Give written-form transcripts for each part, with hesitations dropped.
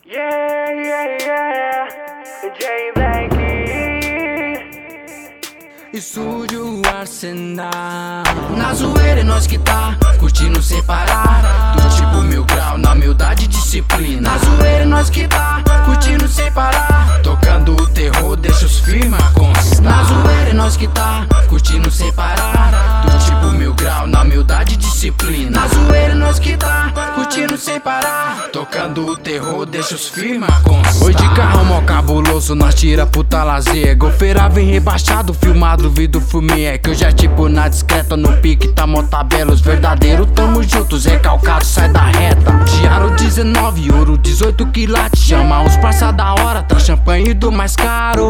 Yeah, yeah, yeah, J Black. Estúdio Arsenal. Na zoeira é nós que tá curtindo sem parar. Do tipo 1000 grau, na humildade e disciplina. Na zoeira é nós que tá curtindo sem parar. Tocando o terror, deixa os firma constar. Na zoeira é nós que tá curtindo sem parar. Do tipo 1000 grau, na humildade e disciplina. Na zoeira é nós que tá curtindo sem parar. Tocando o terror, deixa os firma constar. Oi de carro mó cabuloso, nós tira puta lazer. Golfeira vem rebaixado, filmado, vidro fumê. É que eu já tipo na discreta, no pique tá mó tabela. Os verdadeiros tamo juntos, recalcados, sai da reta. Diário 19, ouro 18 quilates. Chama os parça da hora, tá champanhe do mais caro.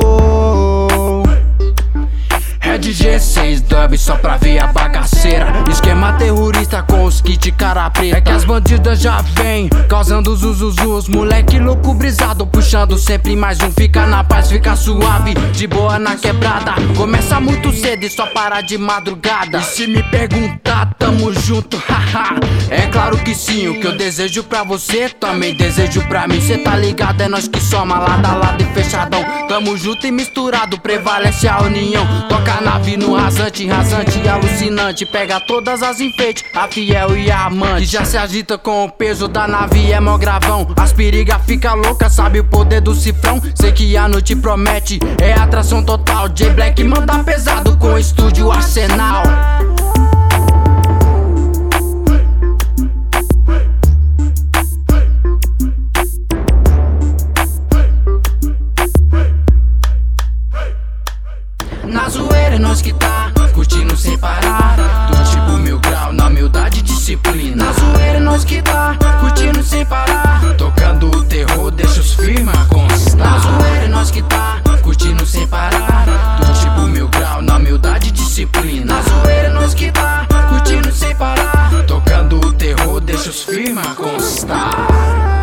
Red G6 dub só pra ver a bagaceira. Esquema terrorista com os kit cara preta. É que as bandidas já vem causando zuzuzu. Os moleque louco brisado, puxando sempre mais um. Fica na paz, fica suave, de boa na quebrada. Começa muito cedo e só para de madrugada. E se me perguntar, tamo junto, haha. É claro que sim, o que eu desejo pra você também desejo pra mim. Cê tá ligado, é nós que soma lado a lado e fechadão. Tamo junto e misturado, prevalece a união. Toca a nave no rasante, rasante e alucinante. Pega todas as enfeites, a fiel e a amante. E já se agita com o peso da nave, é mó gravão. As periga fica louca, sabe o poder do cifrão. Sei que a noite promete, é atração total. J Black manda pesado com o Estúdio Arsenal. Na zoeira é nós que tá curtindo sem parar. Do tipo 1000 grau, na humildade e disciplina. Na zoeira é nós que tá curtindo sem parar. Tocando o terror, deixa os firma constar. Na zoeira é nós que tá curtindo sem parar. Do tipo 1000 grau, na humildade e disciplina. Na zoeira é nós que tá curtindo sem parar. Tocando o terror, deixa os firma constar.